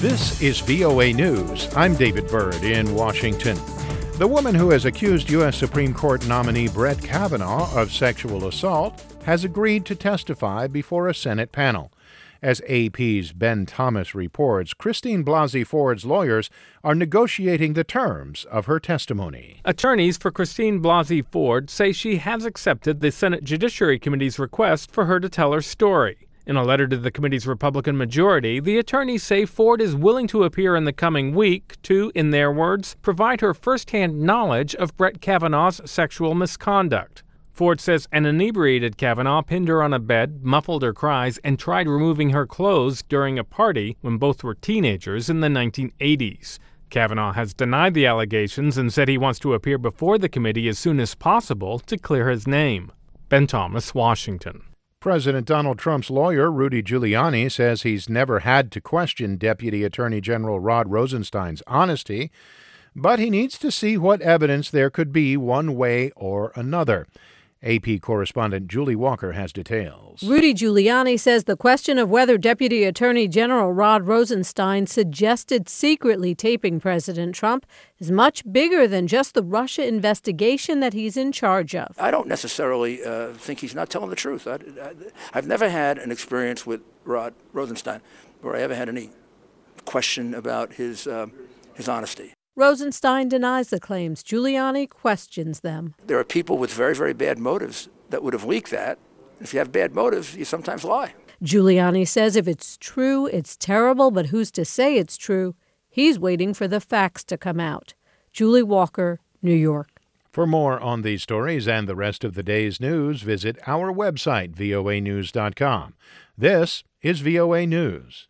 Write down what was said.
This is VOA News. I'm David Byrd in Washington. The woman who has accused U.S. Supreme Court nominee Brett Kavanaugh of sexual assault has agreed to testify before a Senate panel. As AP's Ben Thomas reports, Christine Blasey Ford's lawyers are negotiating the terms of her testimony. Attorneys for Christine Blasey Ford say she has accepted the Senate Judiciary Committee's request for her to tell her story. In a letter to the committee's Republican majority, the attorneys say Ford is willing to appear in the coming week to, in their words, provide her firsthand knowledge of Brett Kavanaugh's sexual misconduct. Ford says an inebriated Kavanaugh pinned her on a bed, muffled her cries, and tried removing her clothes during a party when both were teenagers in the 1980s. Kavanaugh has denied the allegations and said he wants to appear before the committee as soon as possible to clear his name. Ben Thomas, Washington. President Donald Trump's lawyer, Rudy Giuliani, says he's never had to question Deputy Attorney General Rod Rosenstein's honesty, but he needs to see what evidence there could be one way or another. AP correspondent Julie Walker has details. Rudy Giuliani says the question of whether Deputy Attorney General Rod Rosenstein suggested secretly taping President Trump is much bigger than just the Russia investigation that he's in charge of. I don't necessarily think he's not telling the truth. I've never had an experience with Rod Rosenstein where I ever had any question about his honesty. Rosenstein denies the claims. Giuliani questions them. There are people with very, very bad motives that would have leaked that. If you have bad motives, you sometimes lie. Giuliani says if it's true, it's terrible, but who's to say it's true? He's waiting for the facts to come out. Julie Walker, New York. For more on these stories and the rest of the day's news, visit our website, voanews.com. This is VOA News.